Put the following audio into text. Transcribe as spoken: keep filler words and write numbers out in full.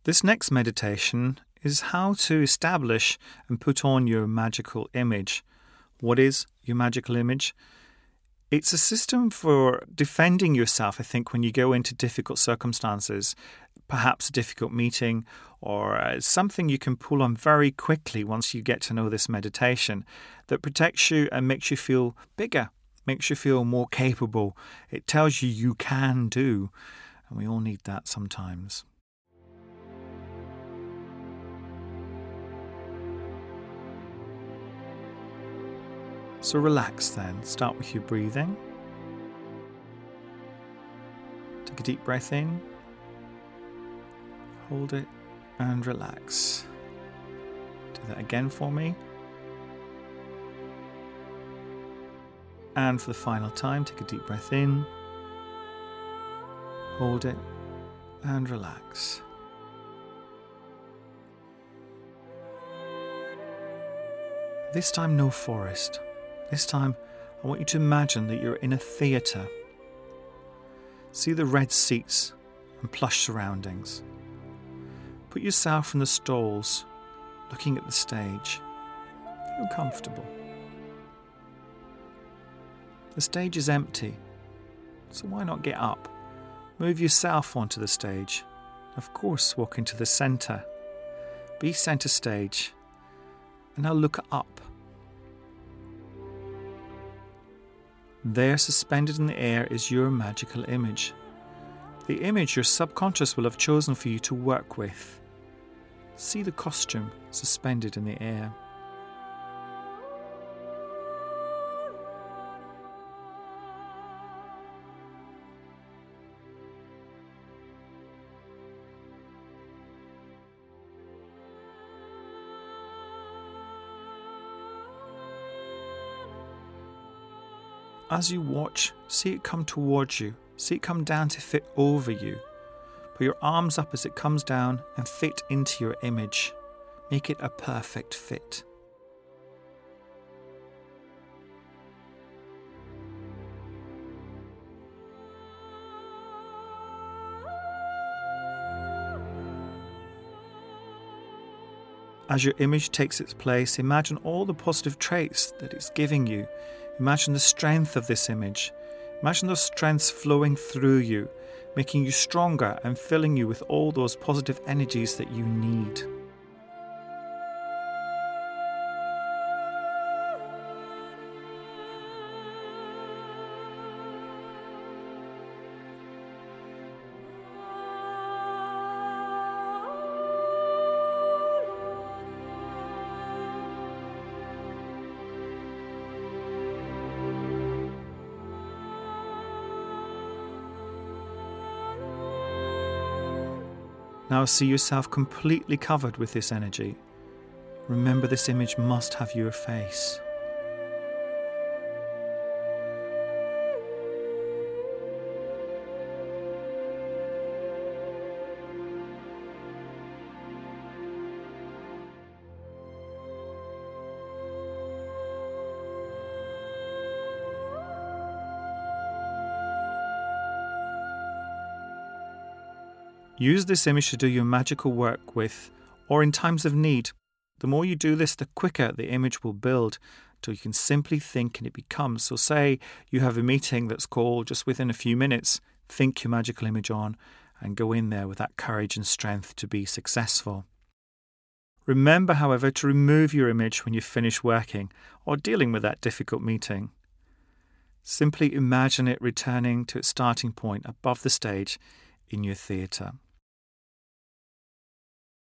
This next meditation is how to establish and put on your magical image. What is your magical image? It's a system for defending yourself, I think, when you go into difficult circumstances, perhaps a difficult meeting or uh, something you can pull on very quickly once you get to know this meditation that protects you and makes you feel bigger, makes you feel more capable. It tells you you can do, and we all need that sometimes. So relax then. Start with your breathing. Take a deep breath in. Hold it and relax. Do that again for me. And for the final time, take a deep breath in. Hold it and relax. This time, no forest. This time, I want you to imagine that you're in a theatre. See the red seats and plush surroundings. Put yourself in the stalls, looking at the stage. Feel comfortable. The stage is empty, so why not get up? Move yourself onto the stage. Of course, walk into the centre. Be centre stage. And now look up. There, suspended in the air, is your magical image. The image your subconscious will have chosen for you to work with. See the costume suspended in the air. As you watch, see it come towards you. See it come down to fit over you. Put your arms up as it comes down and fit into your image. Make it a perfect fit. As your image takes its place, imagine all the positive traits that it's giving you. Imagine the strength of this image. Imagine those strengths flowing through you, making you stronger and filling you with all those positive energies that you need. Now see yourself completely covered with this energy. Remember, this image must have your face. Use this image to do your magical work with, or in times of need. The more you do this, the quicker the image will build, till you can simply think and it becomes. So say you have a meeting that's called just within a few minutes, think your magical image on and go in there with that courage and strength to be successful. Remember, however, to remove your image when you finish working or dealing with that difficult meeting. Simply imagine it returning to its starting point above the stage in your theatre.